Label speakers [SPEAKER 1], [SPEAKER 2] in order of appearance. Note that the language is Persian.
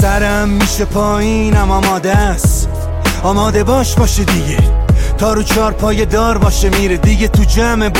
[SPEAKER 1] سرم میشه پایینم آماده است، آماده باشه دیگه، تا رو 4 پای دار باشه میره دیگه، تو جمع